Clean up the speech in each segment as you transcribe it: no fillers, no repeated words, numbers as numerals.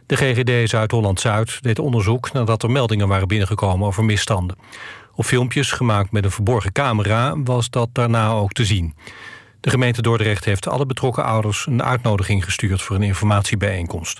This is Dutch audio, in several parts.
De GGD Zuid-Holland-Zuid deed onderzoek nadat er meldingen waren binnengekomen over misstanden. Op filmpjes gemaakt met een verborgen camera was dat daarna ook te zien. De gemeente Dordrecht heeft alle betrokken ouders een uitnodiging gestuurd voor een informatiebijeenkomst.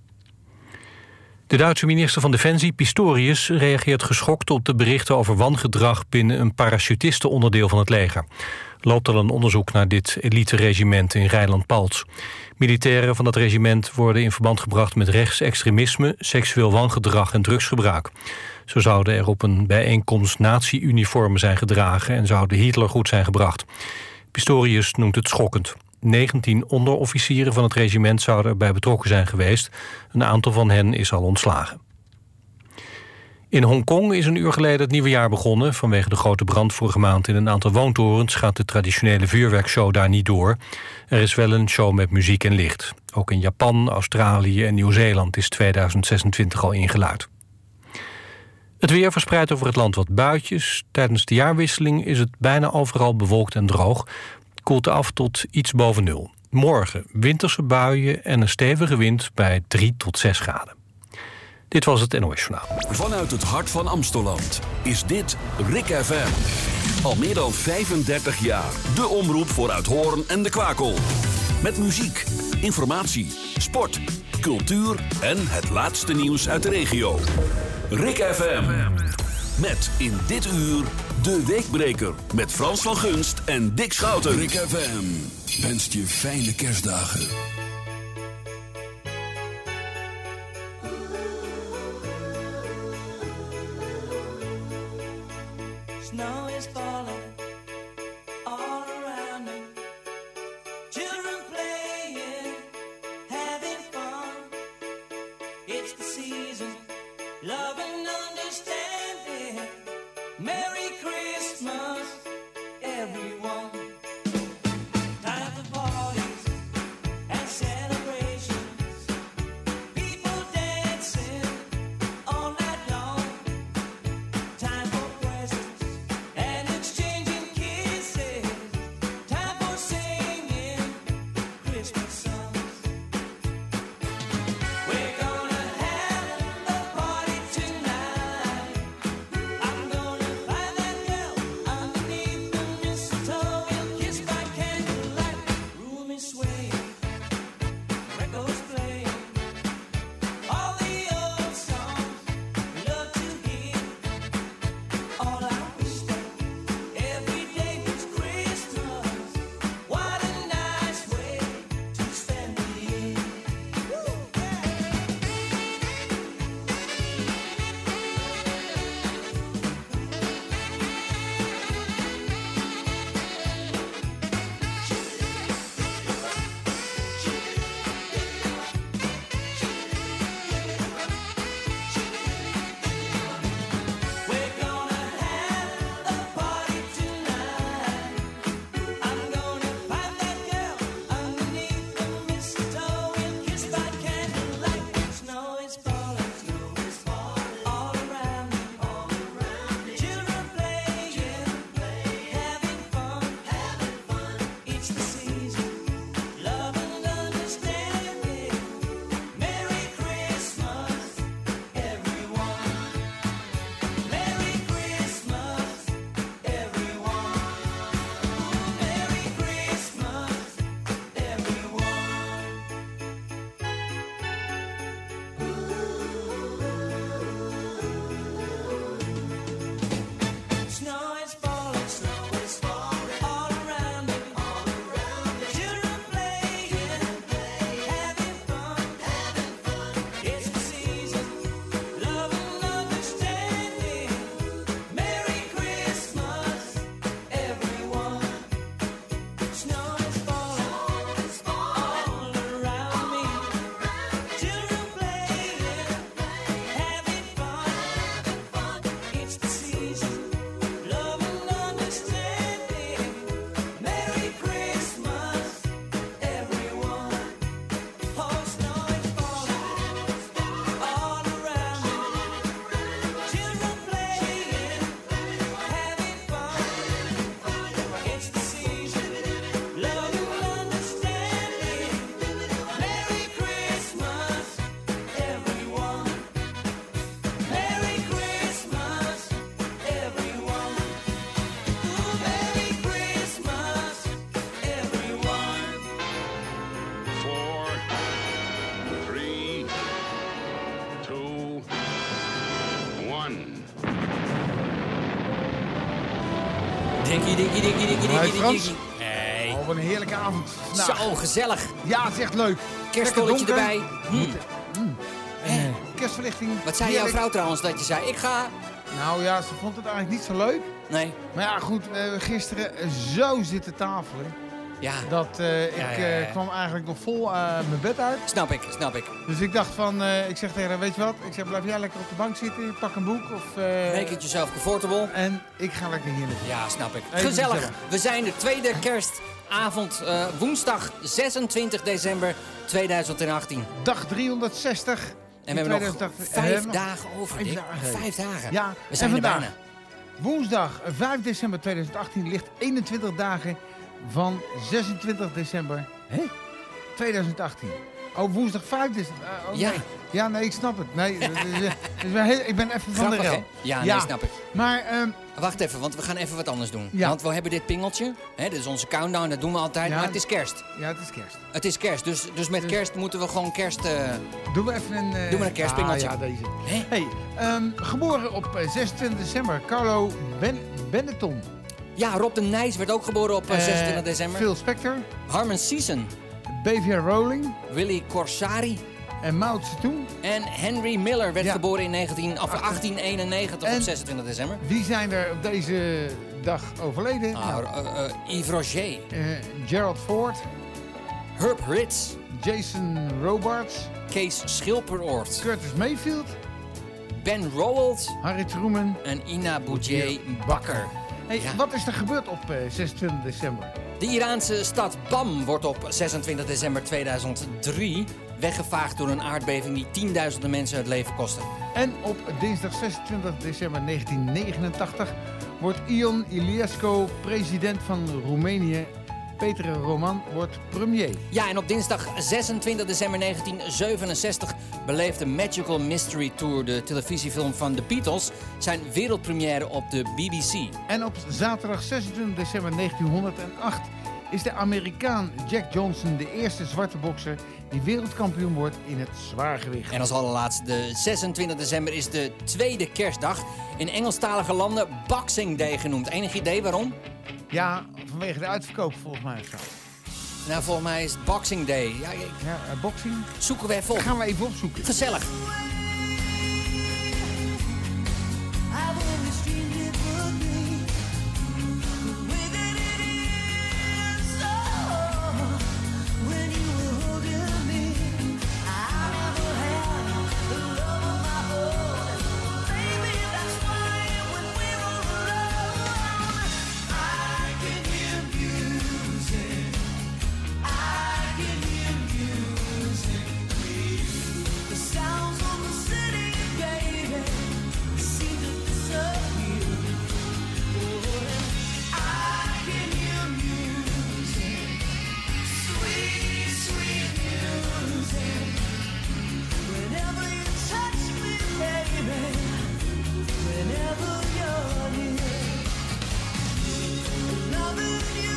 De Duitse minister van Defensie, Pistorius, reageert geschokt op de berichten over wangedrag binnen een parachutistenonderdeel van het leger. Loopt al een onderzoek naar dit elite-regiment in Rijnland-Palts. Militairen van dat regiment worden in verband gebracht met rechtsextremisme, seksueel wangedrag en drugsgebruik. Zo zouden er op een bijeenkomst nazi-uniformen zijn gedragen en zouden Hitler goed zijn gebracht. Pistorius noemt het schokkend. 19 onderofficieren van het regiment zouden erbij betrokken zijn geweest. Een aantal van hen is al ontslagen. In Hongkong is een uur geleden het nieuwe jaar begonnen. Vanwege de grote brand vorige maand in een aantal woontorens gaat de traditionele vuurwerkshow daar niet door. Er is wel een show met muziek en licht. Ook in Japan, Australië en Nieuw-Zeeland is 2026 al ingeluid. Het weer verspreidt over het land wat buitjes. Tijdens de jaarwisseling is het bijna overal bewolkt en droog. Het koelt af tot iets boven nul. Morgen winterse buien en een stevige wind bij 3 tot 6 graden. Dit was het NOS Journaal. Vanuit het hart van Amstelland is dit RIK FM. Al meer dan 35 jaar. De omroep voor Uithoorn en de Kwakel. Met muziek, informatie, sport, cultuur en het laatste nieuws uit de regio. RIK FM. Met in dit uur de Weekbreker. Met Frans van Gunst en Dick Schouten. RIK FM wenst je fijne kerstdagen. Snow is falling all around me. Children playing, having fun. It's the season, love and understanding. Merry Christmas, everyone. Time for parties and celebrations. People dancing all night long. Time for presents and exchanging kisses. Time for singing Christmas songs. We're gonna have a party tonight. I'm gonna find that girl underneath the mistletoe. Hey, Frans? Nee. Oh, wat een heerlijke avond. vandaag. Zo, gezellig. Ja, het is echt leuk. Kerststolletje Lekker donker. erbij. Kerstverlichting. Wat zei jouw heerlijk. vrouw trouwens dat je zei? Ik ga... Nou ja, ze vond het eigenlijk niet zo leuk. Nee. Maar ja, goed, we hebben gisteren zo zitten tafelen. Ja, Dat ik ja. kwam eigenlijk nog vol mijn bed uit. snap ik. Dus ik dacht van, ik zeg tegen haar, weet je wat? Ik zeg, blijf jij lekker op de bank zitten, pak een boek. Of, Make it yourself comfortable. en ik ga lekker hier naartoe. Ja, snap ik. Even Gezellig. gezellig. We zijn de tweede kerstavond, woensdag 26 december 2018. Dag 360. En we hebben nog 5 dagen over, 5 Dick. dagen. 5 dagen. Ja, We zijn en er vandaag, bijna. woensdag 5 december 2018 ligt 21 dagen van 26 december 2018. Oh, woensdag 5 december. Ja. Nee. Ja, nee, ik snap het. Nee, ik ben even van de Grappig, rel. hè? Ja, nee, snap ik. Maar, Wacht even, want we gaan even wat anders doen. Ja. Want we hebben dit pingeltje. Hè, dit is onze countdown, dat doen we altijd. Ja. Maar het is kerst. ja, het is kerst. Het is kerst, dus met kerst moeten we gewoon kerst... Doen we even een... Doe maar een kerstpingeltje. Ja, deze. Hè? Hey, geboren op 26 december, Carlo Benetton. Ja, Rob de Nijs werd ook geboren op 26 december. Phil Spector, Harmon Season, B.V. Rowling Willy Corsari en Mao Zedong. en Henry Miller werd Ja. geboren in 1891 En- op 26 december. Wie zijn er op deze dag overleden? Nou, Yves Roger, Gerald Ford, Herb Ritz, Jason Robards, Kees Schilperoort, Curtis Mayfield, Ben Rowald Harry Truman. en Ina Boudjé Bakker. Hey, Ja. wat is er gebeurd op 26 december? De Iraanse stad Bam wordt op 26 december 2003 weggevaagd door een aardbeving die tienduizenden mensen het leven kostte. En op dinsdag 26 december 1989 wordt Ion Iliescu president van Roemenië. Peter Roman wordt premier. Ja, en op dinsdag 26 december 1967 beleeft de Magical Mystery Tour, de televisiefilm van The Beatles, zijn wereldpremière op de BBC. En op zaterdag 26 december 1908 is de Amerikaan Jack Johnson de eerste zwarte bokser die wereldkampioen wordt in het zwaargewicht. En als allerlaatste, de 26 december is de tweede kerstdag. In Engelstalige landen Boxing Day genoemd. Enig idee waarom? Ja, vanwege de uitverkoop volgens mij of zo. Nou, volgens mij is het Boxing Day. Ja, Ja, boxing. zoeken we even op. Dat gaan we even opzoeken. Gezellig. I've always dreamed it would be the way that it is. Oh, when you were holding me, I never had the love of my own. Baby, that's why when we're all alone, I can hear music. I can hear music. The sounds of the city, baby, seem to disappear. Oh, I can hear music, sweet, sweet music. Whenever you touch me, baby, whenever you're near, loving you,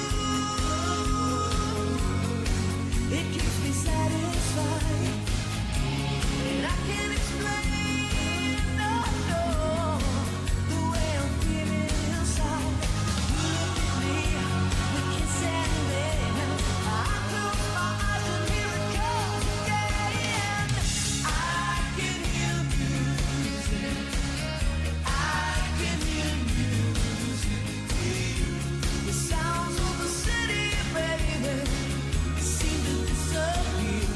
it keeps me satisfied. And I can't explain, no, the way I'm feeling inside. You look at me, we kiss and then I close my eyes and here it comes again. I can hear music. I can hear music. The sounds of the city, baby, seem to disappear.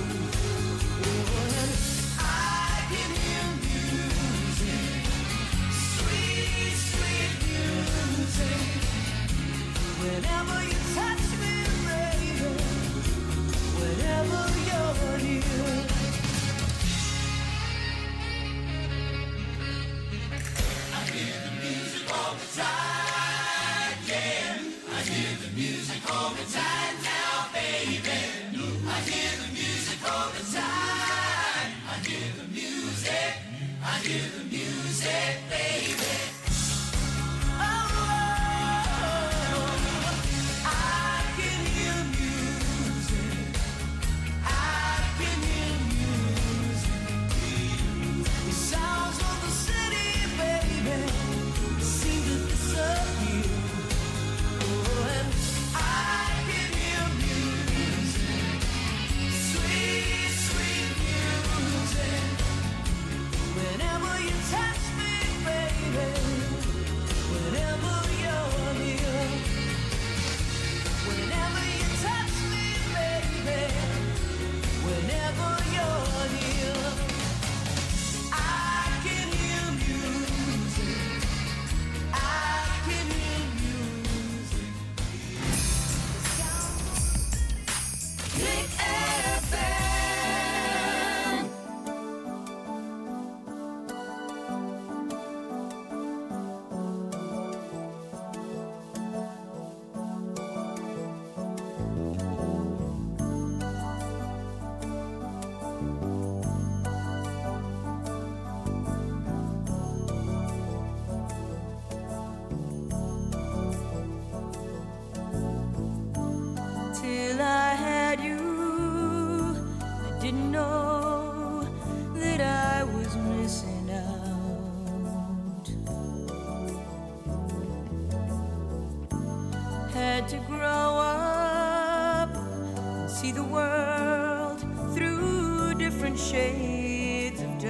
I can hear music, sweet, sweet music. Whenever you touch me, baby, whenever you're near. I hear the music all the time, yeah. I hear the music all the time now, baby. I hear the music all the time. I hear the music. I hear the music, baby. I can hear music. I can hear music. The sounds of the city, baby, seem to disappear.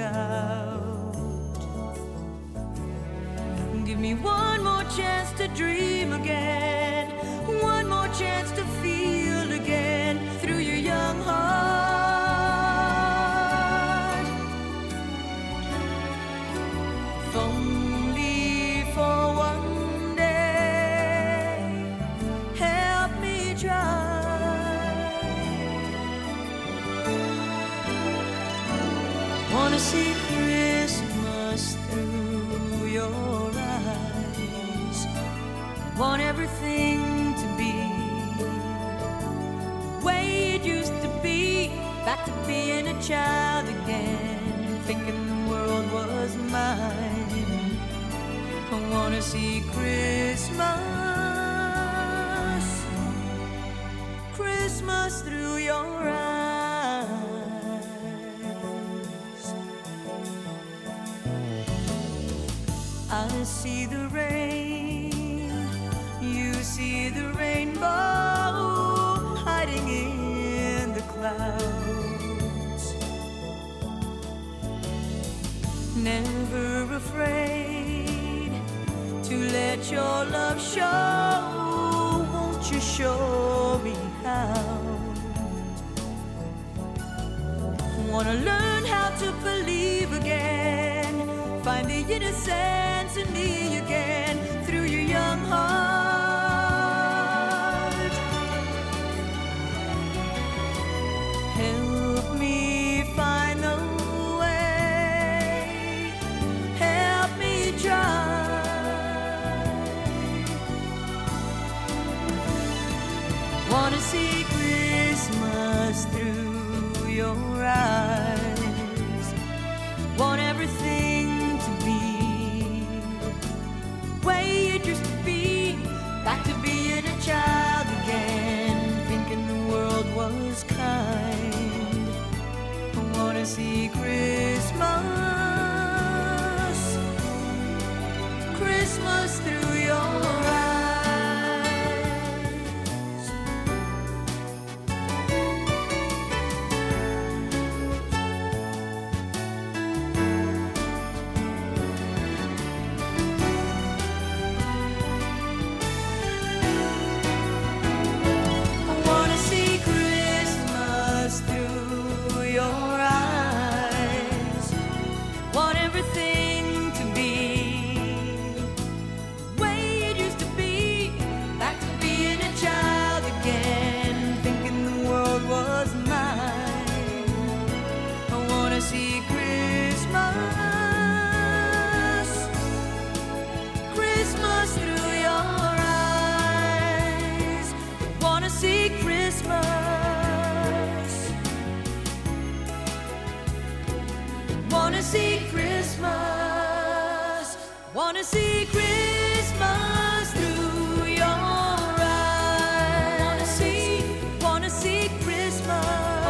out. Give me one more chance to dream again, one more chance to feel again through your young heart. If only for one day, help me try. Wanna see Christmas through your eyes. Want everything to be the way it used to be. Back to being a child again, thinking the world was mine. I wanna see Christmas, Christmas through your eyes. I see the rain, you see the rainbow hiding in the clouds. Never afraid to let your love show. Won't you show me how? Wanna learn how to believe again, find the innocence in me again through your young heart. Help me find the way, help me try. Wanna see Christmas through your eyes. Want everything to be the way it used to be. Back to being a child again, thinking the world was kind. I wanna see Christmas, Christmas through your eyes. See Christmas, Christmas through your eyes. Wanna see Christmas, wanna see Christmas, wanna see Christmas through your eyes. Wanna see Christmas.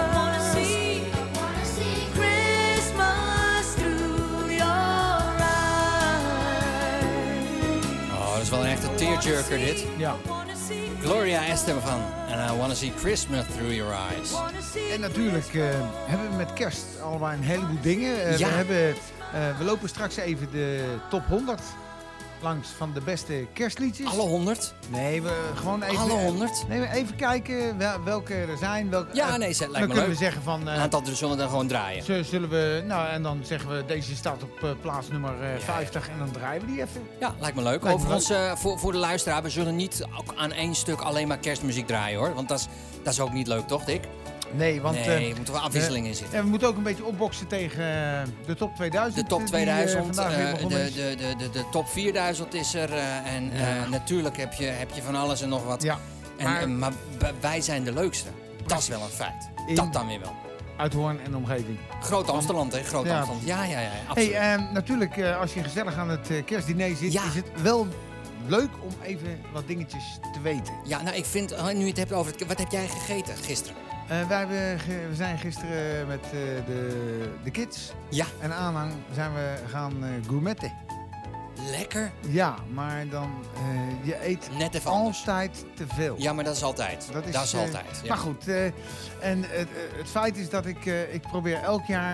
Wel een echte tearjerker dit. Ja. Gloria Estefan van And I Wanna See Christmas Through Your Eyes. En natuurlijk hebben we met kerst allemaal een heleboel dingen. Ja. We lopen straks even de top 100 langs van de beste kerstliedjes. Alle 100? Nee, we gewoon even... Alle 100? Nee, even kijken welke er zijn. Ja, nee, lijkt me leuk. Dan kunnen we zeggen van... een aantal zullen we dan gewoon draaien. Zullen we... Nou, en dan zeggen we, deze staat op plaats nummer 50 en dan draaien we die even. Ja, lijkt me leuk. Overigens, voor de luisteraar, we zullen niet ook aan één stuk alleen maar kerstmuziek draaien, hoor. Want dat is ook niet leuk, toch, Dick? Nee, want... er moet wel afwisseling in zitten. En we moeten ook een beetje opboksen tegen de top 2000. De top 2000, de top 4000 is er. Natuurlijk heb je van alles en nog wat. Ja, maar wij zijn de leukste. Dat is wel een feit. Dat dan weer wel. Uit Hoorn en omgeving. Groot Amsterdam, hè? Groot Amsterdam. Ja, absoluut. Hey, natuurlijk, als je gezellig aan het kerstdiner zit, is het wel leuk om even wat dingetjes te weten. Ja, nou, ik vind, nu je het hebt over wat heb jij gegeten gisteren? We zijn gisteren met de kids en aanhang zijn we gaan gourmetten. Lekker. Ja, maar dan je eet net even altijd te veel. Ja, maar dat is altijd. Dat is altijd. Ja. Maar goed, en het feit is dat ik probeer elk jaar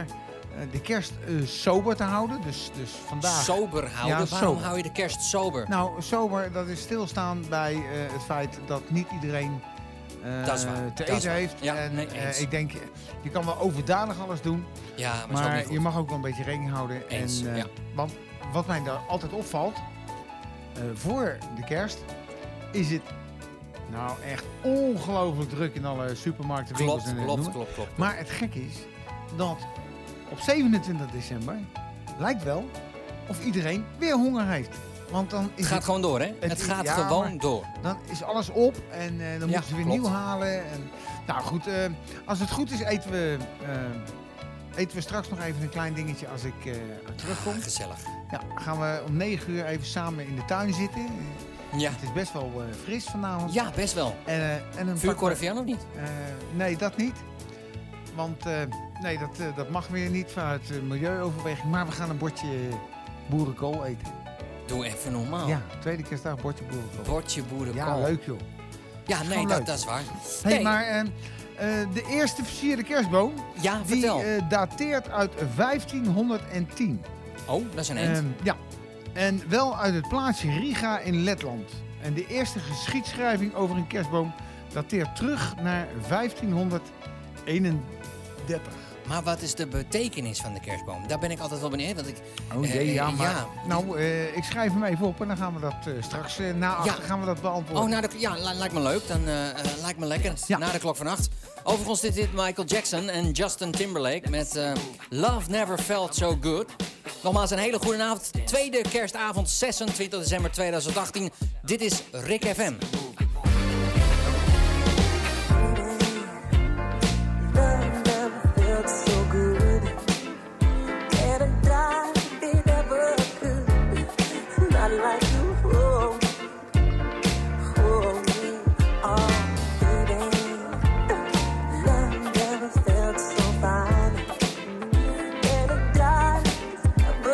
de kerst sober te houden. Dus vandaag... Sober houden? Ja, Waarom sober. hou je de kerst sober? Nou, sober, dat is stilstaan bij het feit dat niet iedereen Dat is waar, te dat is eten waar. heeft. Ja, En nee, eens. ik denk, je kan wel overdadig alles doen, Ja, maar, is ook maar niet goed. je mag ook wel een beetje rekening houden. Eens, ja. Want wat mij daar altijd opvalt, voor de kerst is het nou echt ongelooflijk druk in alle supermarkten, winkels en noem maar. Klopt. Maar het gekke is dat op 27 december lijkt wel of iedereen weer honger heeft. Want dan is Het gaat gewoon door, hè? Het gaat ja, gewoon maar door. Dan is alles op en dan moeten ze weer klopt. nieuw halen. En, nou goed, als het goed is eten we straks nog even een klein dingetje als ik terugkom. Gezellig. Ja, gaan we om 9 uur even samen in de tuin zitten. Ja. Het is best wel fris vanavond. Ja, best wel. En een Vuurkorfje aan of niet? nee, dat niet. Want nee, dat mag weer niet vanuit milieuoverweging. Maar we gaan een bordje boerenkool eten. Doe even normaal. Ja, tweede kerstdag bordje boerenkool. Bordje boerenkool. Ja, leuk joh. Ja, nee, Gewoon leuk. dat is waar. Hey, Nee, maar de eerste versierde kerstboom, ja, die vertel. dateert uit 1510. Oh, dat is een eind. Ja, en wel uit het plaatsje Riga in Letland. En de eerste geschiedschrijving over een kerstboom dateert terug naar 1531. Maar wat is de betekenis van de kerstboom? Daar ben ik altijd wel benieuwd. Want ik, Oh jee, ja, maar... ja. Nou, ik schrijf hem even op en dan gaan we dat straks na achter gaan we dat beantwoorden. Lijkt me leuk. Dan lijkt me lekker. Ja. Na de klok van 8. Overigens dit Michael Jackson en Justin Timberlake met Love Never Felt So Good. Nogmaals een hele goede avond. Tweede kerstavond, 26 december 2018. Dit is Rick FM.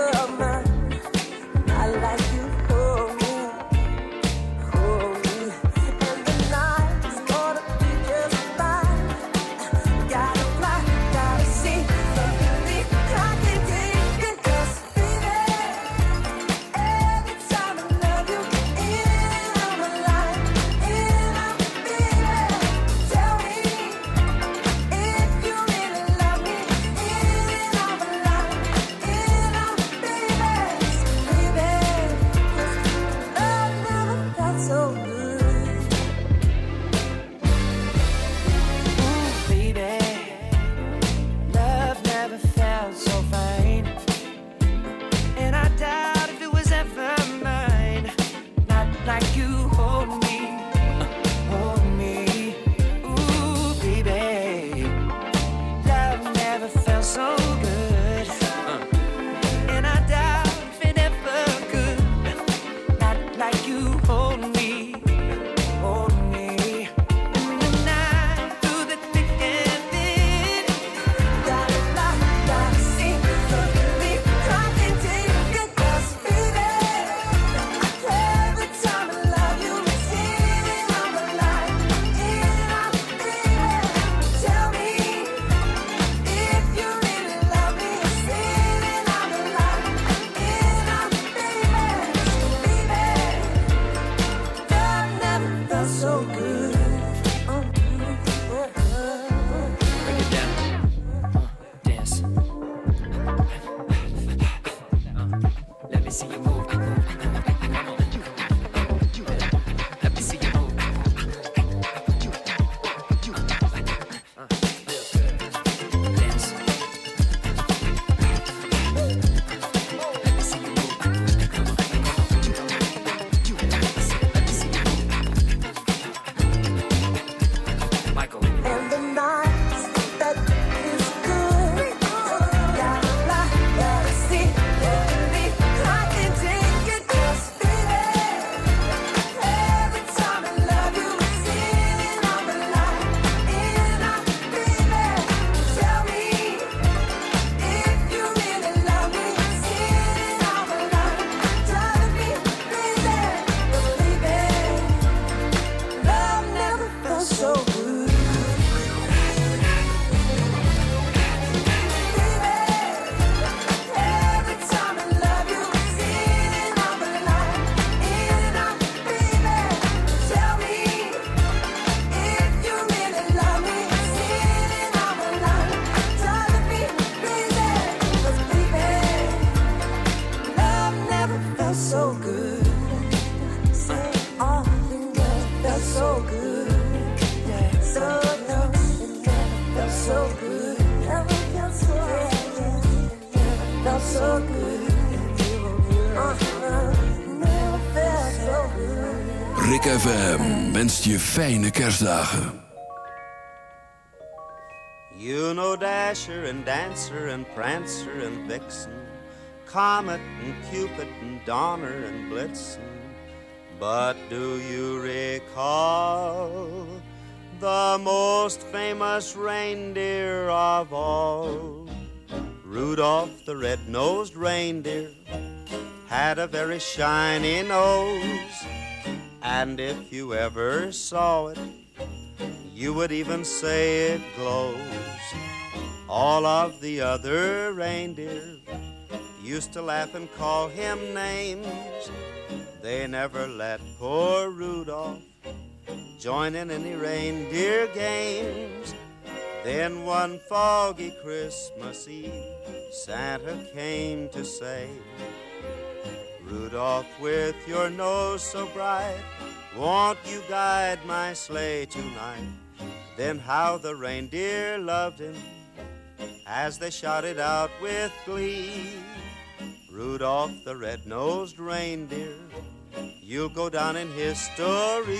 I like you, hold me, so good. Never felt so good. Rick FM wenst je fijne kerstdagen. You know Dasher and Dancer and Prancer and Vixen, Comet and Cupid and Donner and Blitzen. But do you recall the most famous reindeer of all? Rudolph the red-nosed reindeer had a very shiny nose, and if you ever saw it, you would even say it glows. All of the other reindeer used to laugh and call him names. They never let poor Rudolph join in any reindeer games. Then one foggy Christmas Eve, Santa came to say, Rudolph, with your nose so bright, won't you guide my sleigh tonight? Then how the reindeer loved him as they shouted out with glee, Rudolph the red-nosed reindeer, you'll go down in history.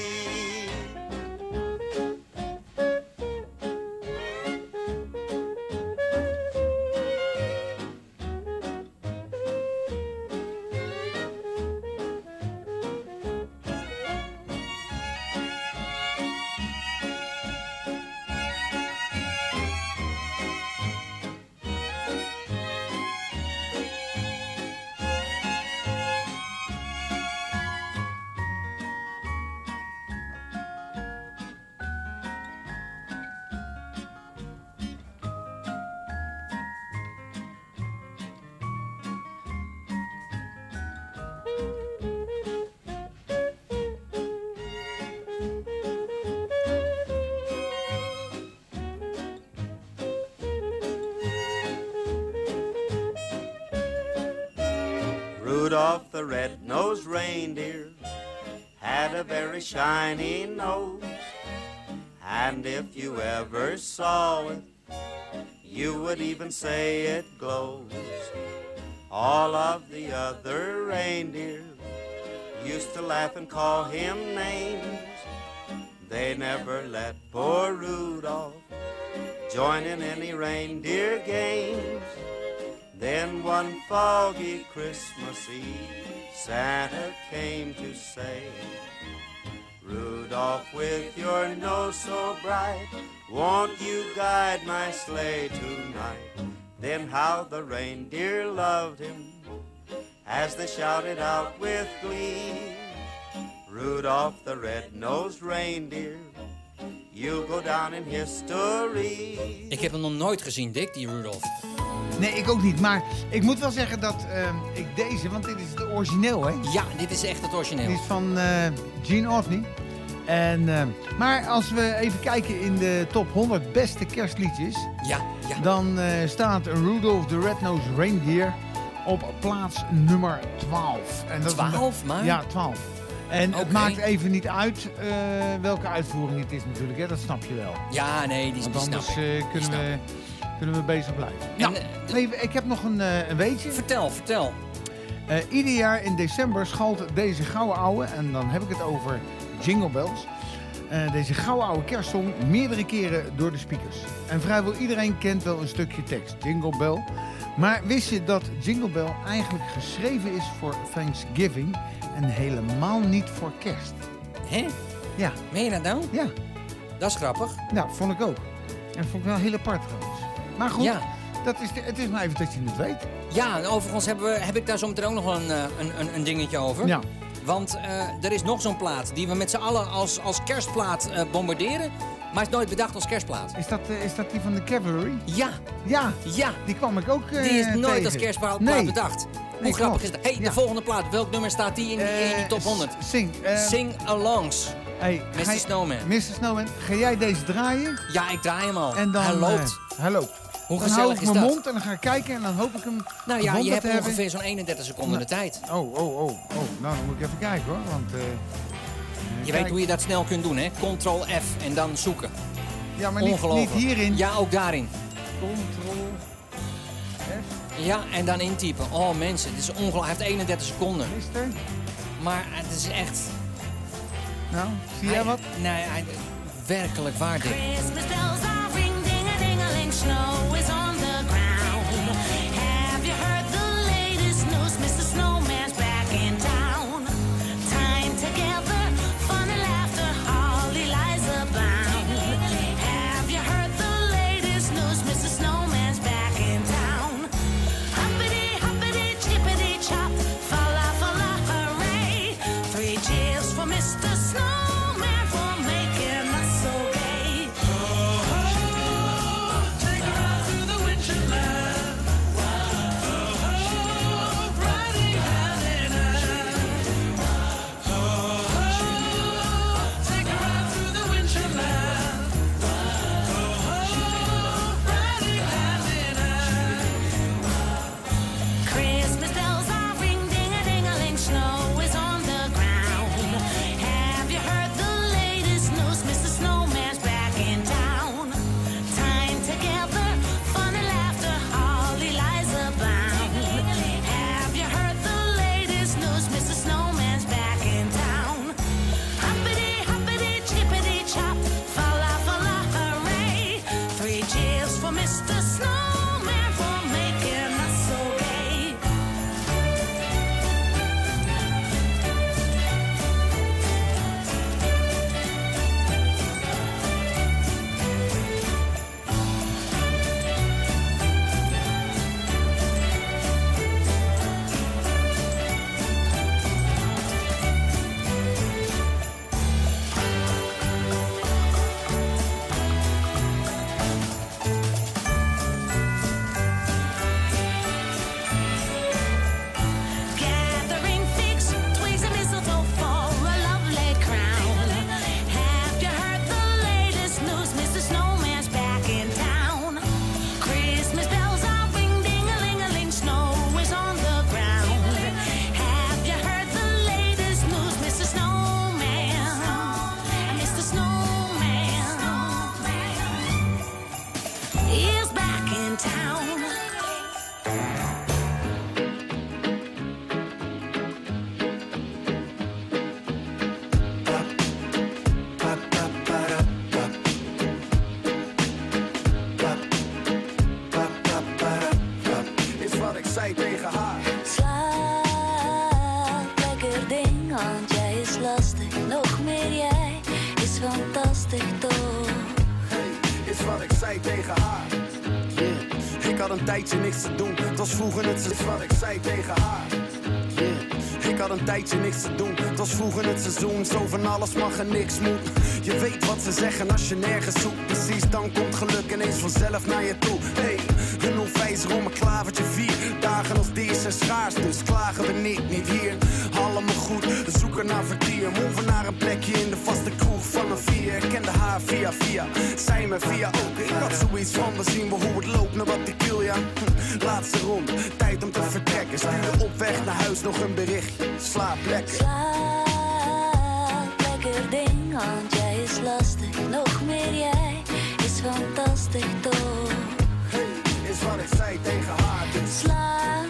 Rudolph the red-nosed reindeer had a very shiny nose, and if you ever saw it, you would even say it glows. All of the other reindeer used to laugh and call him names. They never let poor Rudolph join in any reindeer games. Then one foggy Christmas Eve, Santa came to say, Rudolph, with your nose so bright, won't you guide my sleigh tonight? Then how the reindeer loved him as they shouted out with glee, Rudolph the red-nosed reindeer, you'll go down in history. Ik heb hem nog nooit gezien, Dick, die Rudolph. Nee, ik ook niet. Maar ik moet wel zeggen dat ik deze, want dit is de origineel, hè? Ja, dit is echt het origineel. Dit is van Gene Autry. Maar als we even kijken in de top 100 beste kerstliedjes, ja. Dan staat Rudolph the Red-Nosed Reindeer op plaats nummer 12. En dat 12 maar? Ja, 12. En het maakt even niet uit welke uitvoering het is natuurlijk, hè? Dat snap je wel. Ja, nee, die snap ik. Want anders kunnen we bezig blijven. Nou, ik heb nog een weetje. Vertel. Ieder jaar in december schalt deze gouden ouwe, en dan heb ik het over Jingle Bells, deze gouden oude kerstsong meerdere keren door de speakers. En vrijwel iedereen kent wel een stukje tekst, Jingle Bell. Maar wist je dat Jingle Bell eigenlijk geschreven is voor Thanksgiving en helemaal niet voor kerst? Hè? Ja. Meen je dat nou? Ja. Dat is grappig. Nou, vond ik ook. En vond ik wel heel apart trouwens. Maar goed, het is maar even dat je het weet. Ja, en overigens heb ik daar zo meteen ook nog een dingetje over. Ja. Want er is nog zo'n plaat die we met z'n allen als kerstplaat bombarderen. Maar is nooit bedacht als kerstplaat. Is dat die van de Cavalry? Ja. Ja. Die kwam ik ook Die is nooit tegen. als kerstplaat bedacht. Hoe grappig is dat? Hey, de volgende plaat. Welk nummer staat die in die top 100? Sing Alongs. Hey, Mr. Snowman. Mr. Snowman, ga jij deze draaien? Ja, ik draai hem al. En dan, hij loopt. Hij loopt. Hoe dan gezellig hou ik is mijn dat? mond en dan ga ik kijken en dan hoop ik hem Nou ja, je hebt hebben. ongeveer zo'n 31 seconden de tijd. Oh. Nou, dan moet ik even kijken hoor. Want, je weet hoe je dat snel kunt doen, hè? Ctrl F en dan zoeken. Ja, maar niet hierin. Ja, ook daarin. Ctrl F. Ja, en dan intypen. Oh mensen, het is ongelooflijk. Hij heeft 31 seconden. Mister? Maar het is echt... Nou, zie jij wat? Nee, werkelijk waar, Dick. Christmas bells are ring, ding-a-ding-a-ling, snow is on the ground. Have you heard the latest news? Mr. Snowman's back in town. Time together, fun and laughter, holly lies abound. Have you heard the latest news? Mr. Snowman's back in town. Hoppity, hoppity, chippity, chop, falla, falla, hooray. 3 cheers for Mr. Snowman for making us so gay. Take a ride through the winterland. Riding hand in hand. Take a ride through the winterland. Riding hand in hand. Christmas bells are ring, ding-a-ding-a-ling, snow is on the ground. Have you heard the latest news? Mr. Snowman's back in town. Time together, fun and laughter, holly lies abound. Have you heard the latest news? Mr. Snowman's back in town. Hoppity, hoppity, chippity, chop, falla, falla, hooray. 3 cheers for Mr. Snowman for making us so gay. Gathering figs, twigs and mistletoe for a lovely crown. Have you heard the latest news? Mr. Snowman's back in town. Christmas bells are ring, ding-a-ling-a-ling, snow is on the ground. Have you heard the latest news? Mr. Snowman, Mr. Snowman is back in town. Is wat ik zei tegen haar. Slaap, lekker ding, want jij is lastig. Nog meer jij is fantastisch toch? Is wat ik zei tegen haar. Yeah. Ik had een tijdje niks te doen. Het was vroeger het seizoen. Is wat ik zei tegen haar. Yeah. Ik had een tijdje niks te doen. Het was vroeger het seizoen. Zo van alles mag en niks moet. Je weet wat ze zeggen als je nergens zoekt. Precies, dan komt geluk ineens vanzelf naar je toe. Hey, een onwijzer om een klavertje 4. Dagen als deze zijn schaars, dus klagen we niet hier. Allemaal goed, we zoeken naar vertier. Move naar een plekje in de vaste kroeg van een 4. Ik kende haar via, zij me via ook. Ik had zoiets van, we zien wel hoe het loopt, naar wat ik wil, ja. Laatste ronde, tijd om te vertrekken. Stuurde op weg naar huis nog een berichtje. Slaap lekker. Slaap, lekker ding, want jij is lastig. Nog meer jij is fantastisch toch? Is wat ik zei tegen haar. Dus Slaap,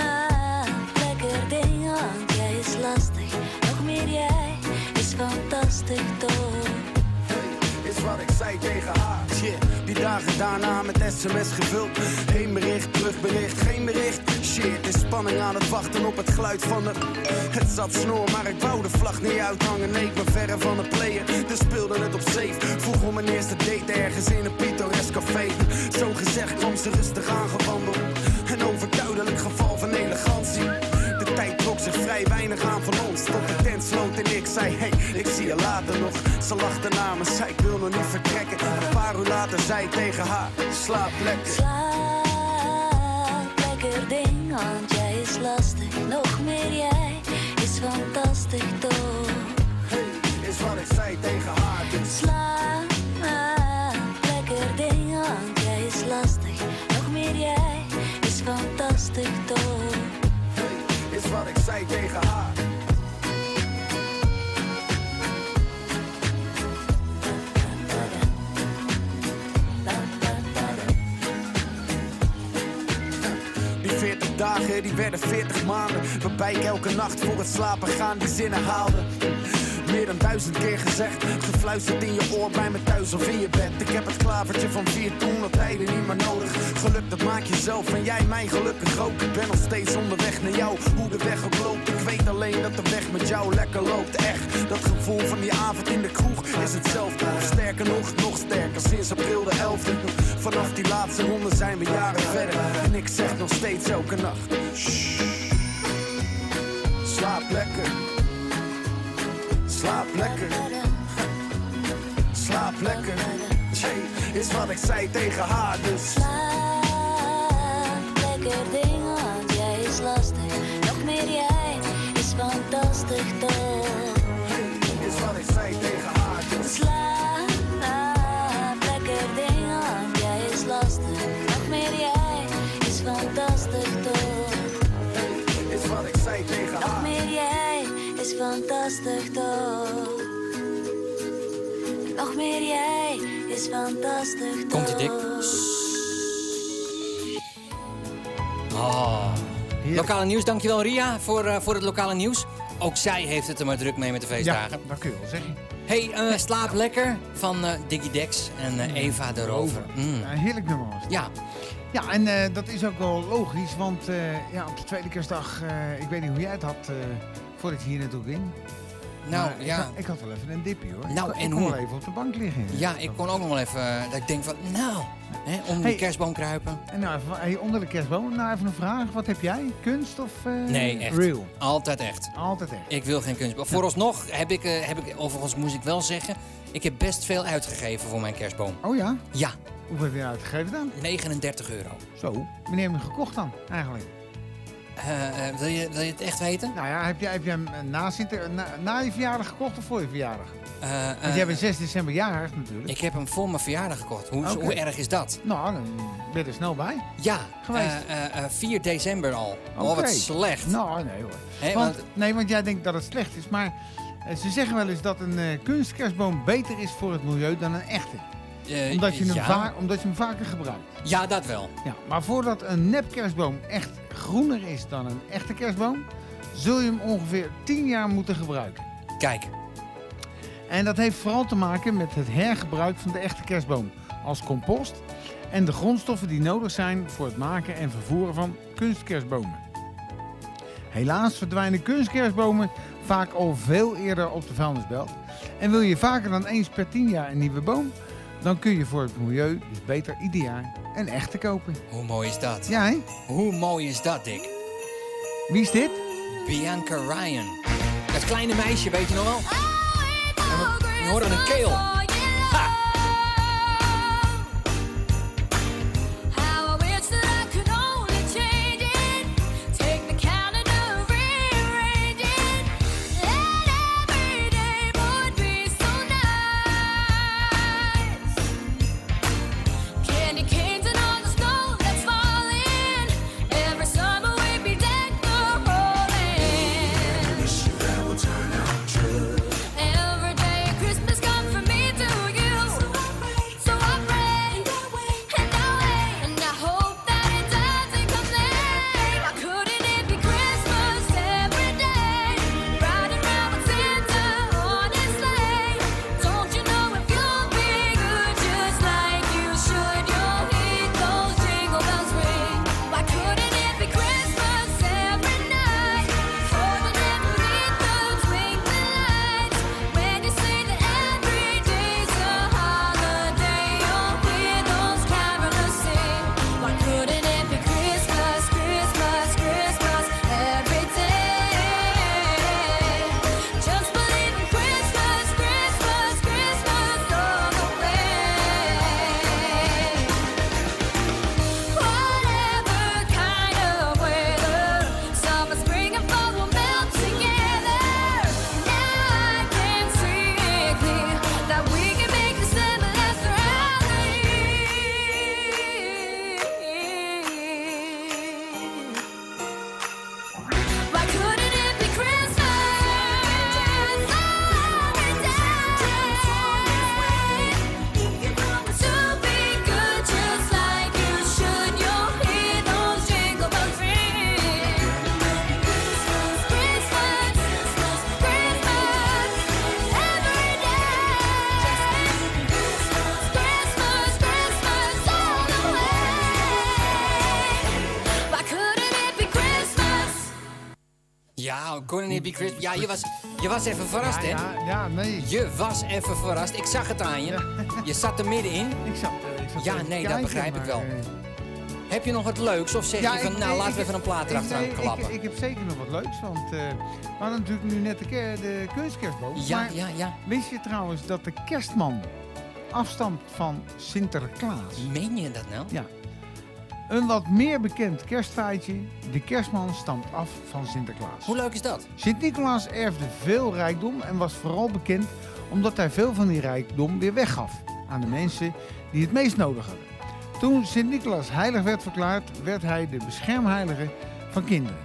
lekker ding, want jij is lastig. Nog meer jij is fantastisch toch? is wat ik zei tegen haar. Shit, die dagen daarna met sms gevuld. Geen bericht, terugbericht, geen bericht. Shit, is spanning aan het wachten op het geluid van de... Het zat snor, maar ik wou de vlag niet uithangen. Nee, ik ben verre van het player, dus speelde het op safe. Vroeg om mijn eerste date ergens in een pittoresk café. Zo gezegd kwam ze rustig aangewandeld. Een overduidelijk geval van elegantie. De tijd trok zich vrij weinig aan van ons. Tot de tent sloot en ik zei, hey, ik zie je later nog. Ze lachte na me, zei ik wil nog niet vertrekken. Een paar uur later zei ik tegen haar, slaap lekker. Slaap, lekker ding, want jij is lastig. Nog meer jij is fantastisch toch? Hey, is wat ik zei tegen haar. Dus Slaap, lekker ding, want jij is lastig. Nog meer jij is fantastisch toch? hey, is wat ik zei tegen haar. 40 dagen, die werden 40 maanden. Waarbij ik elke nacht voor het slapen gaan die zinnen haalde. Meer dan 1000 keer gezegd, gefluisterd in je oor bij me thuis of in je bed. Ik heb het klavertje van 4 toen al tijden niet meer nodig. Geluk dat maak je zelf en jij mij gelukkig ook. Ik ben nog steeds onderweg naar jou, hoe de weg ook loopt. Ik weet alleen dat de weg met jou lekker loopt. Echt, dat gevoel van die avond in de kroeg is hetzelfde. Sterker nog sterker, sinds april de 11e. Vanaf die laatste ronde zijn we jaren verder. En ik zeg nog steeds elke nacht, shh, slaap lekker. Slaap lekker, slaap lekker. Jay, is wat ik zei tegen haar, dus Slaap lekker ding, want jij is lastig. Nog meer jij is fantastisch toch. Hey, is wat ik zei tegen haar, dus Slaap lekker ding, want jij is lastig. Nog meer jij is fantastisch toch. hey, is wat ik zei tegen Nog haar. meer jij is fantastisch toch. Nog meer jij is fantastisch toch. Komt-ie, Dick? Oh. Lokale nieuws, dankjewel Ria voor het lokale nieuws. Ook zij heeft het er maar druk mee met de feestdagen. Ja, dat kun je wel zeggen. Hey, slaap lekker van Diggy Dex en Eva de Rover. Een heerlijk nummer was het. Ja. Ja, en dat is ook wel logisch, want ja, op de tweede kerstdag, ik weet niet hoe jij het had voordat je hier naartoe ging. Nou, Maar ja. Ik had wel even een dipje hoor. Nou, ik en kon hoe? wel even op de bank liggen. Ja, ik kon ook nog wel even, dat ik denk van, nou, onder de Hey. kerstboom kruipen. En nou, even, hey, onder de kerstboom, nou even een vraag. Wat heb jij? Kunst of Nee, echt. real? Altijd echt. Altijd echt. Ik wil geen kunst. Vooralsnog heb ik, overigens moet ik wel zeggen, ik heb best veel uitgegeven voor mijn kerstboom. Oh ja? Ja, Hoeveel heb je uitgegeven dan? €39. Zo. Wanneer heb je hem gekocht dan, eigenlijk? Wil je het echt weten? Nou ja, heb je hem na je verjaardag gekocht of voor je verjaardag? Want jij bent 6 december jarig natuurlijk. Ik heb hem voor mijn verjaardag gekocht. Hoe Oké. erg is dat? Nou, dan ben je er snel bij. Ja, Geweest. 4 december al. Oh, Oké. wat slecht. Nou, nee hoor. Hè, Want jij denkt dat het slecht is, maar ze zeggen wel eens dat een kunstkerstboom beter is voor het milieu dan een echte. Omdat je hem vaker gebruikt. Ja, dat wel. Ja, maar voordat een nepkerstboom echt groener is dan een echte kerstboom, zul je hem ongeveer 10 jaar moeten gebruiken. Kijk. En dat heeft vooral te maken met het hergebruik van de echte kerstboom als compost en de grondstoffen die nodig zijn voor het maken en vervoeren van kunstkerstbomen. Helaas verdwijnen kunstkerstbomen vaak al veel eerder op de vuilnisbelt. En wil je vaker dan eens per 10 jaar een nieuwe boom, dan kun je voor het milieu dus beter ieder jaar een echte kopen. Hoe mooi is dat? Ja, hè? Hoe mooi is dat, Dick? Wie is dit? Bianca Ryan. Dat kleine meisje, weet je nog wel? Je hoorde een keel. Ha! Every day Christmas comes for me to Ja, Couldn't It Be Christmas. Ja, je was even verrast, hè? Ja, nee. Je was even verrast. Ik zag het aan je. Ja. Je zat er middenin. Ik zat Ja, even te nee, dat kijken, begrijp ik maar, wel. Heb je nog wat leuks? Of zeg je van, laten we even een plaat erachteraan klappen? Ik heb zeker nog wat leuks, want we hadden natuurlijk nu net de kunstkerstboom. Ja, maar ja. wist je trouwens dat de kerstman afstamt van Sinterklaas? Meen je dat nou? Ja. Een wat meer bekend kerstfeitje. De kerstman stamt af van Sinterklaas. Hoe leuk is dat? Sint-Nicolaas erfde veel rijkdom en was vooral bekend omdat hij veel van die rijkdom weer weggaf aan de mensen die het meest nodig hadden. Toen Sint-Nicolaas heilig werd verklaard, werd hij de beschermheilige van kinderen.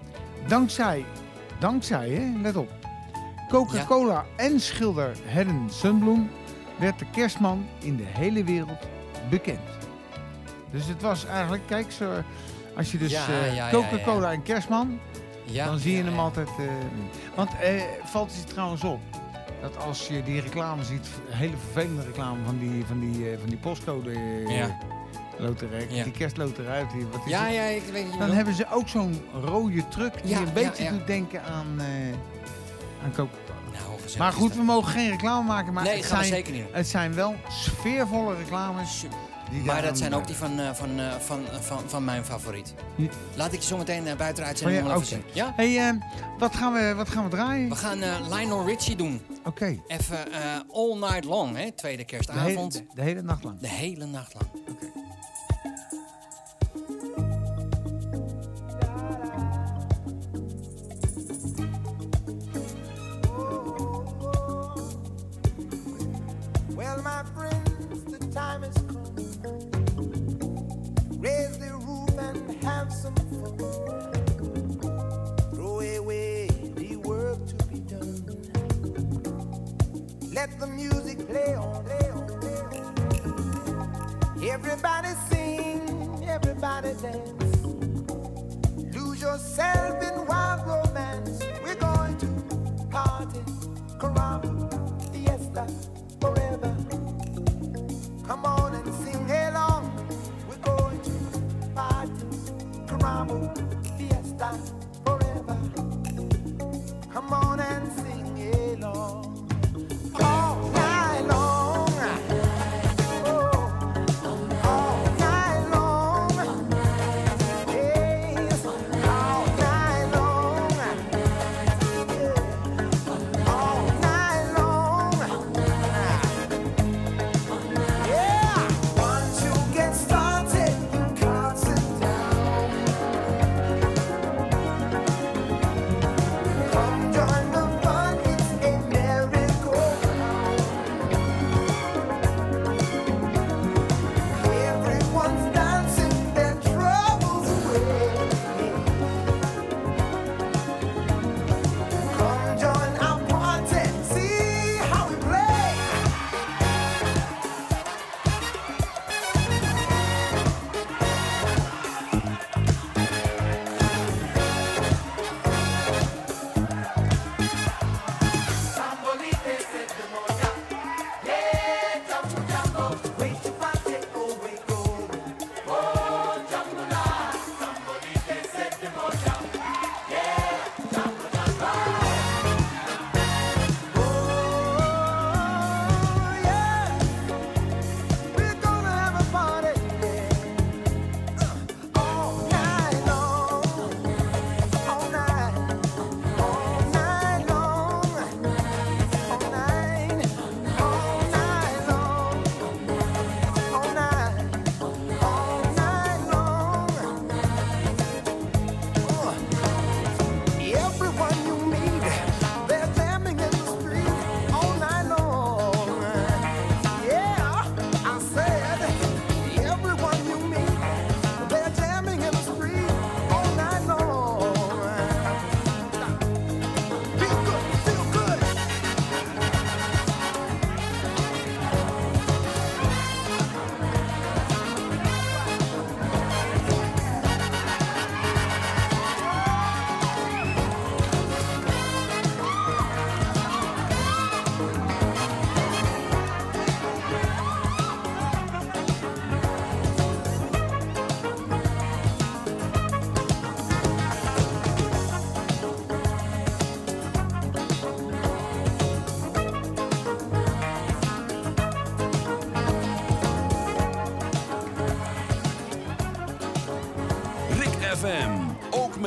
Dankzij, hè, let op, Coca-Cola en schilder Herren Sundblom werd de kerstman in de hele wereld bekend. Dus het was eigenlijk, kijk, zo, als je dus Coca-Cola en kerstman, dan zie je hem altijd. Want valt het trouwens op dat als je die reclame ziet, hele vervelende reclame van die postcode loterij, die kerstloterij, wat is het? Ik weet niet. Dan hebben ze ook zo'n rode truck die een beetje doet denken aan Coca-Cola. Nou, gezellig Maar goed, is we mogen geen reclame maken, maar Nee, gaan we zeker niet doen. het zijn wel sfeervolle reclames. Super. Die Maar daar dat aan zijn ook blijven. die van mijn favoriet. Ja. Laat ik je zo meteen buiten de uitzending Oh nog ja, even oké. zien. Ja? Hey, wat gaan we draaien? We gaan Lionel Richie doen. Oké. Even All Night Long, hè? Tweede kerstavond. De hele nacht lang. De hele nacht lang. Oké. Well, my friends, the time has come. Raise the roof and have some fun. Throw away the work to be done. Let the music play on, play on, play on. Everybody sing, everybody dance. Lose yourself in wild romance. We're going to party, caramba, fiesta, forever. Come on and sing along. We're going to party, caramba, fiesta, forever. Come on and sing along. All night long. Oh, all night long. Yes, all night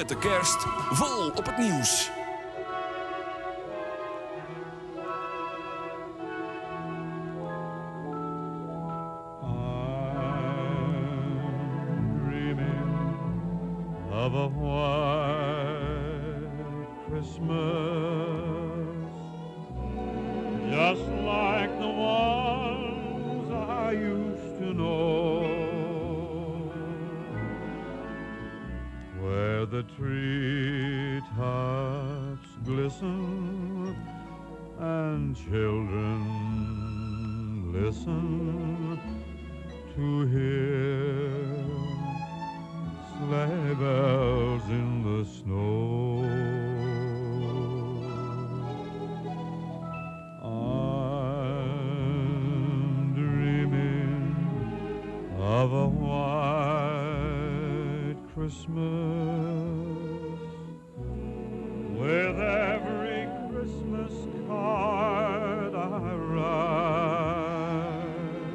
met de kerst vol op het nieuws. Of a white Christmas, just like the ones I used to know, where the treetops glisten and children listen to hear sleigh bells in the snow. I'm dreaming of a white Christmas, with every Christmas card I write.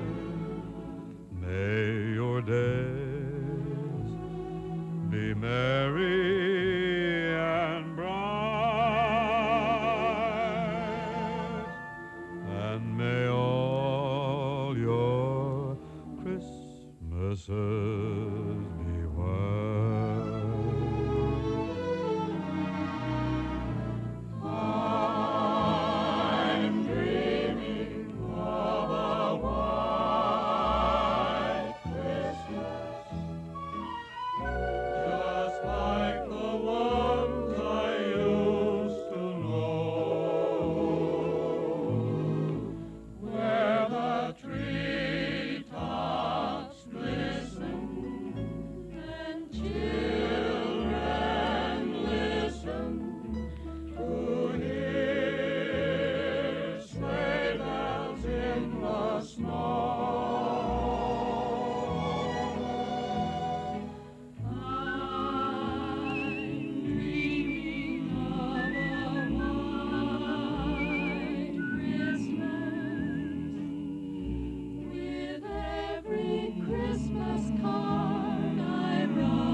May your days be merry and bright, and may all your Christmases be white. I'm dreaming of a white Christmas, just like the ones I used to know, where the treetops glisten and children listen to hear sleigh bells in the snow. With every Christmas card I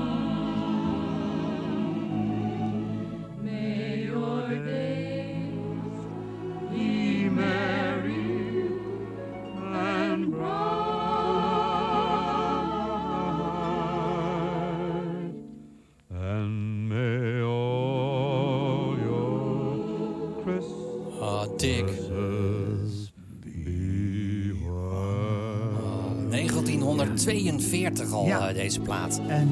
write, may your days be merry and bright, and may all your Christmases Dick. be white. 1942 al, Ja. deze plaat. En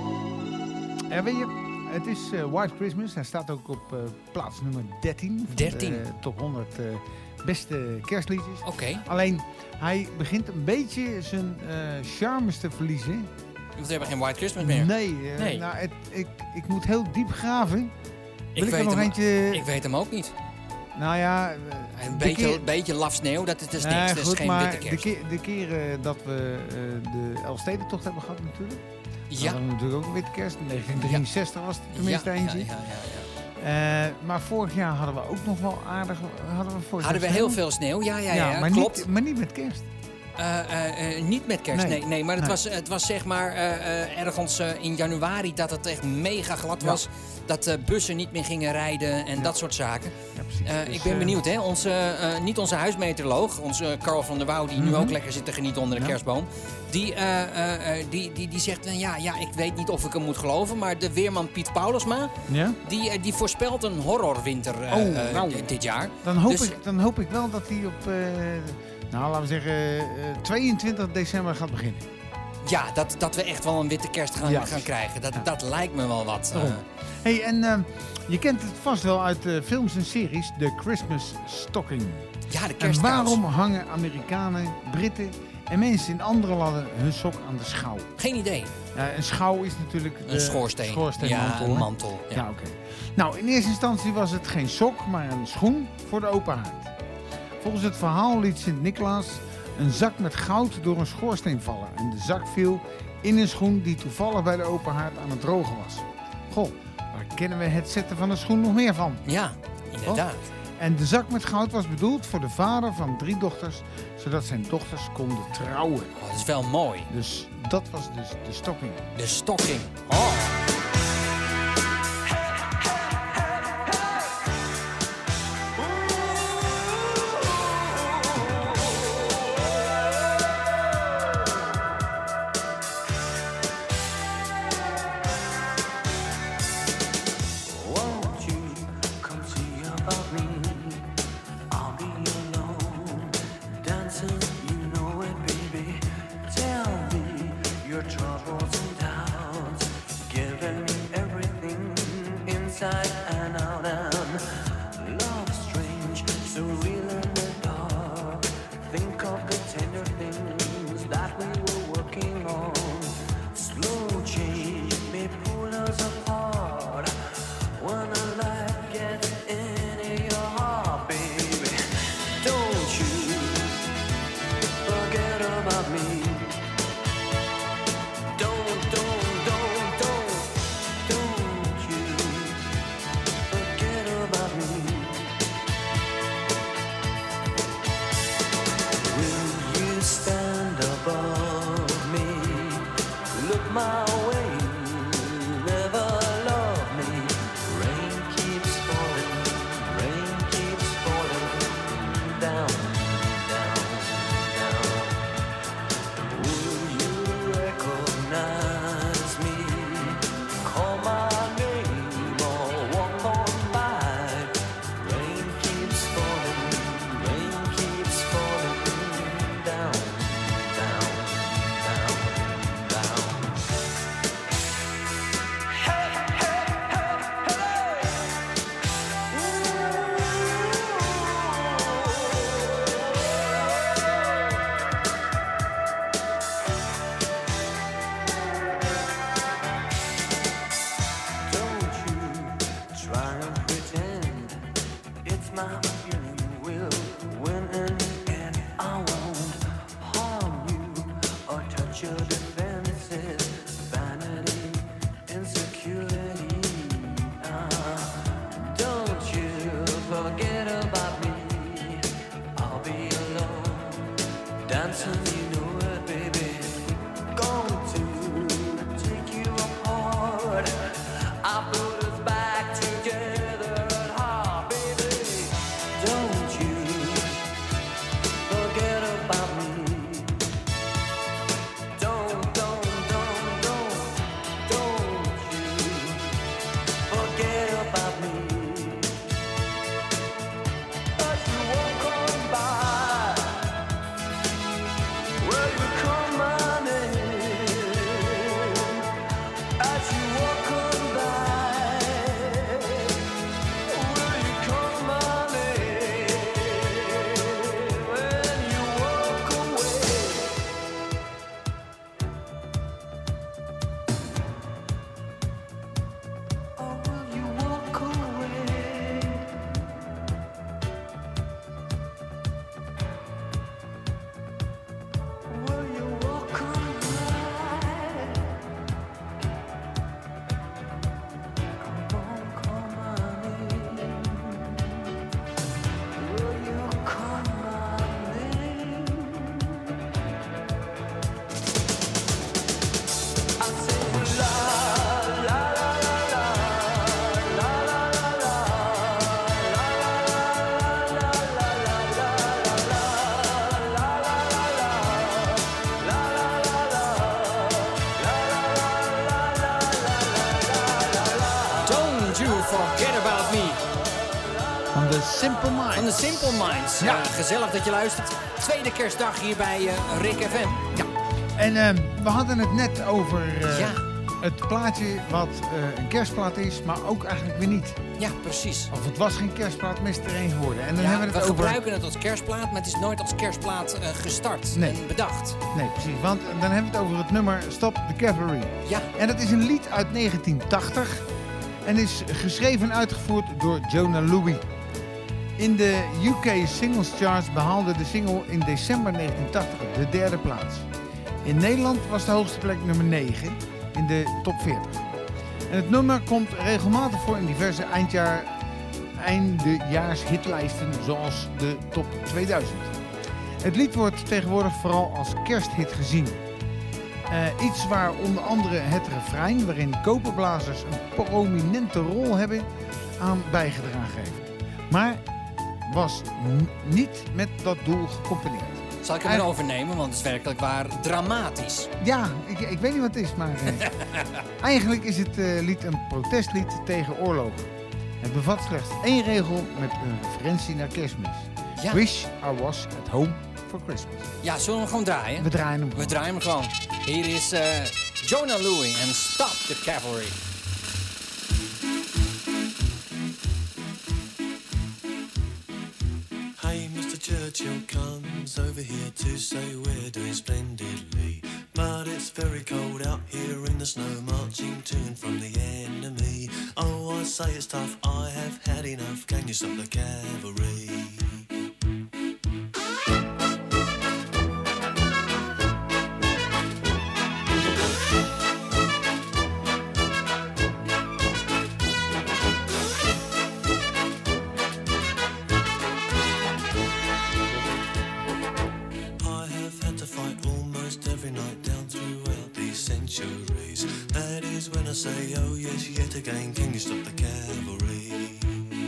weet je, het is White Christmas. Hij staat ook op plaats nummer 13. Van 13. de top 100 beste kerstliedjes. Oké. Alleen, hij begint een beetje zijn charmes te verliezen. We hebben geen White Christmas meer. Nee, Nee. Nou, ik moet heel diep graven. Ik Wil ik er weet nog hem- eentje... Ik weet hem ook niet. Nou ja... Een de keer- beetje laf sneeuw, dat is niks. Nee, Dat is goed, geen maar witte kerst. de keren dat we de Elfstedentocht hebben gehad natuurlijk. Ja. Dat hadden we natuurlijk ook een witte kerst. In 1963 was het tenminste eentje. Ja. Maar vorig jaar hadden we ook nog wel aardig... Hadden we heel veel sneeuw, ja, maar klopt. Niet, maar niet met kerst. Niet met kerst, Nee. nee. Maar Nee. het was zeg maar ergens in januari dat het echt mega glad Ja. was. Dat bussen niet meer gingen rijden en dat soort zaken. Ja, precies. Dus, Ik ben benieuwd, hè? Niet onze huismeteoroloog, onze Carl van der Wouw, die nu ook lekker zit te genieten onder de Ja. kerstboom. Die zegt, ik weet niet of ik hem moet geloven, maar de weerman Piet Paulusma, Ja? die voorspelt een horrorwinter dit jaar. Dan hoop ik wel dat hij op... laten we zeggen 22 december gaat beginnen. Ja, dat we echt wel een witte kerst gaan krijgen. Dat lijkt me wel wat. Hey, en je kent het vast wel uit films en series, de Christmas stocking. Ja, de En kerstkous. waarom hangen Amerikanen, Britten en mensen in andere landen hun sok aan de schouw? Geen idee. Een schouw is natuurlijk Een schoorsteen. schoorsteenmantel. Ja, een hè? mantel. Ja. Ja, oké. Nou, in eerste instantie was het geen sok, maar een schoen voor de open haard. Volgens het verhaal liet Sint-Nicolaas een zak met goud door een schoorsteen vallen. En de zak viel in een schoen die toevallig bij de open haard aan het drogen was. Goh, waar kennen we het zetten van een schoen nog meer van? Ja, inderdaad. En de zak met goud was bedoeld voor de vader van 3 dochters, zodat zijn dochters konden trouwen. Oh, dat is wel mooi. Dus dat was dus de stocking. De stocking. Oh. inside and out and love strange, so real in the dark. Think of the tender things that we were working on. Slow change may pull us apart when the light gets into your heart, baby. Don't you forget about me. My way, never love me. Rain keeps falling down, down, down. Will you recognize me? Call my name or walk on by. Rain keeps falling down, down, down, down. Try and pretend it's my feeling will win in the end. I won't harm you or touch your defenses, vanity, insecurity. Don't you forget about me. I'll be alone, dancing, you know it, baby. Going to take you apart. I put us back together at heart, baby. Don't you forget about me. Don't you forget about me. As you walk on by, will you call my name? As you walk on by, will you call my name? When you walk away, or will you walk away? Will you walk on by? Come on, call my name. Will you call my name? I say la la la la la la la la la Don't you forget about me. Van de Simple Minds. Van de Simple Minds. Ja. Gezellig dat je luistert. Tweede kerstdag hier bij Rick FM. Ja. En we hadden het net over Ja. het plaatje wat een kerstplaat is, maar ook eigenlijk weer niet. Ja, precies. Of het was geen kerstplaat, maar is er één geworden. En dan Ja, hebben we we het over... gebruiken het als kerstplaat, maar het is nooit als kerstplaat gestart Nee. en bedacht. Nee, precies. Want dan hebben we het over het nummer Stop the Cavalry. Ja. En dat is een lied uit 1980 en is geschreven en uitgevoerd door Jonah Louie. In de UK Singles Charts behaalde de single in december 1980 de derde plaats. In Nederland was de hoogste plek nummer 9 in de top 40. En het nummer komt regelmatig voor in diverse eindejaarshitlijsten zoals de top 2000. Het lied wordt tegenwoordig vooral als kersthit gezien. Iets waar onder andere het refrein, waarin koperblazers een prominente rol hebben, aan bijgedragen heeft. Maar was niet met dat doel gecomponeerd. Zal ik hem weer overnemen, want het is werkelijk waar dramatisch. Ja, ik weet niet wat het is, maar eigenlijk is het lied een protestlied tegen oorlogen. Het bevat slechts één regel met een referentie naar kerstmis. Ja. Wish I was at home for Christmas. Ja, zullen we hem gewoon draaien? We draaien hem. We draaien hem gewoon. Hier is Jonah Louie en Stop the Cavalry. Churchill comes over here to say we're doing splendidly. But it's very cold out here in the snow, marching to and from the enemy. Oh, I say it's tough, I have had enough. Can you stop the cavalry? That is when I say, oh yes, yet again, can you stop the cavalry?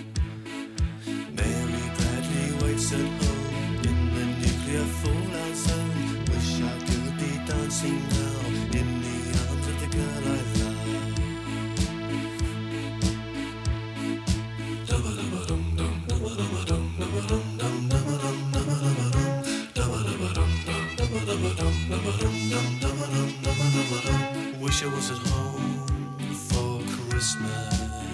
Mary Bradley waits at home in the nuclear fallout zone. Wish I could be dancing now in the arms of the girl I love. Wish I was at home for Christmas.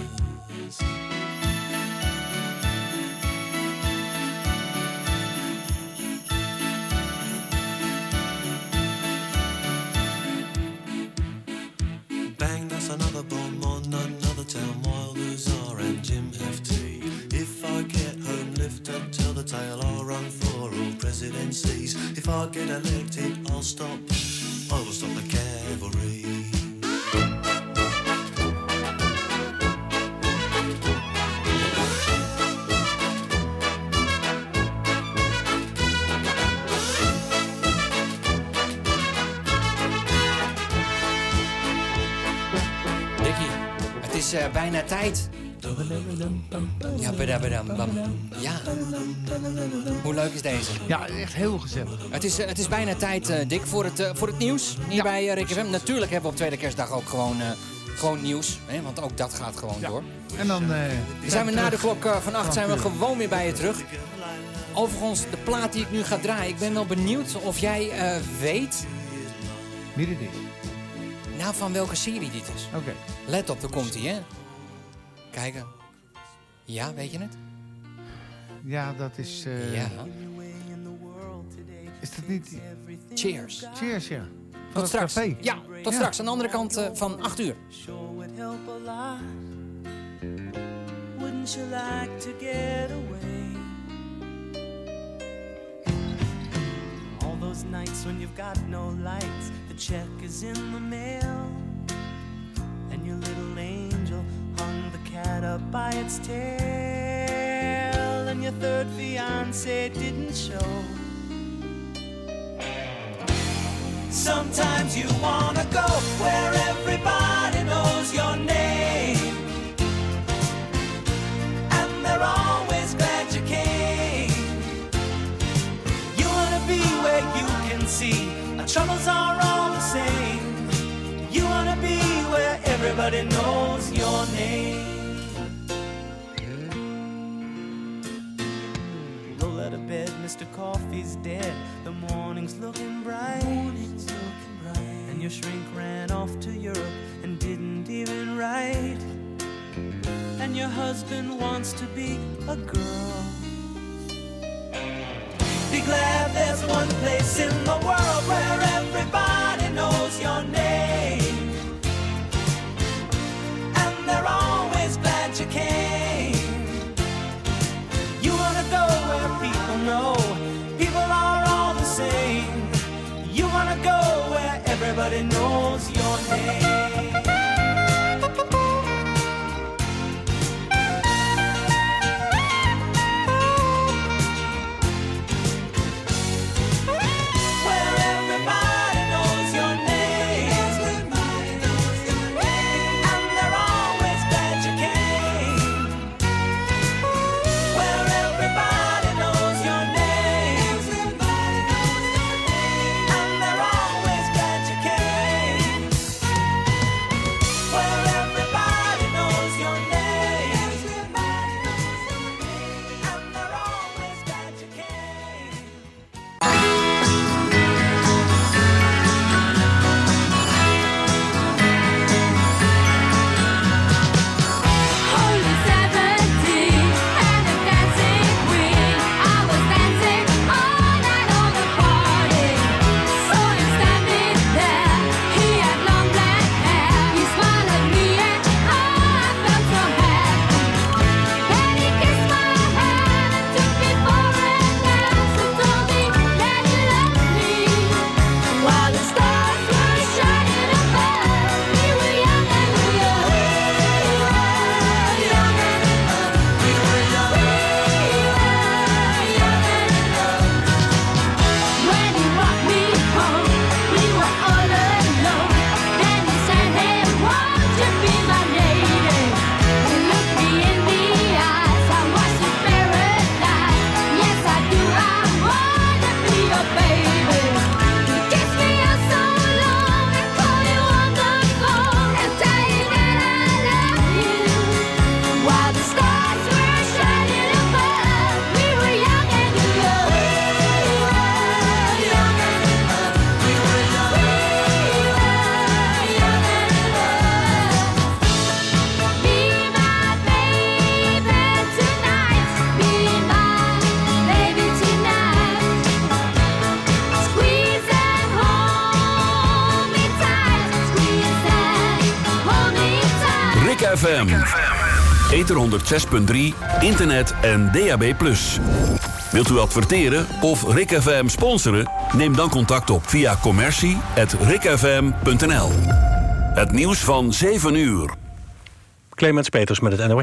Bang, that's another bomb on another town while Luzar and Jim have tea. If I get home, lift up, tell the tale, I'll run for all presidencies. If I get elected, I'll stop. I will stop the cavalry. Dickie, het is bijna tijd. Ja, ja. Hoe leuk is deze? Ja, echt heel gezellig. Het is bijna tijd, Dick, voor het nieuws hier bij Rick FM. Natuurlijk hebben we op tweede kerstdag ook gewoon nieuws. Hè, want ook dat gaat gewoon door. En dan zijn we na de klok van 8 zijn we gewoon weer bij je terug. Overigens, de plaat die ik nu ga draaien. Ik ben wel benieuwd of jij weet... Wie dit is? Nou, van welke serie dit is. Oké. Let op, daar komt hij, hè. Kijken. Ja, weet je het? Ja, dat is... Ja. Is dat niet... Cheers. Cheers, ja. Van Tot straks. Café. Ja, tot straks. Aan de andere kant van 8 uur. Wouldn't you like to get away? All those nights when you've got no lights, the check is in the mail, and your little angel hung the cat up by its tail, and your third fiancé didn't show. Sometimes you wanna go where everybody knows your name, and they're always glad you came. You wanna be where you can see our troubles are all the same. You wanna be where everybody knows your name. Roll out of bed, Mr. Coffee's dead. The morning's looking bright. And your shrink ran off to Europe and didn't even write. And your husband wants to be a girl. Be glad there's one place in the world where everybody knows your name, and they're always glad you came. You wanna go where people know people are all the same. You wanna go where everybody knows your name. Where FM. Ether 106.3, internet en DAB+. Wilt u adverteren of Rick FM sponsoren? Neem dan contact op via commercie@rickfm.nl. Het nieuws van 7 uur. Clemens Peters met het NOS.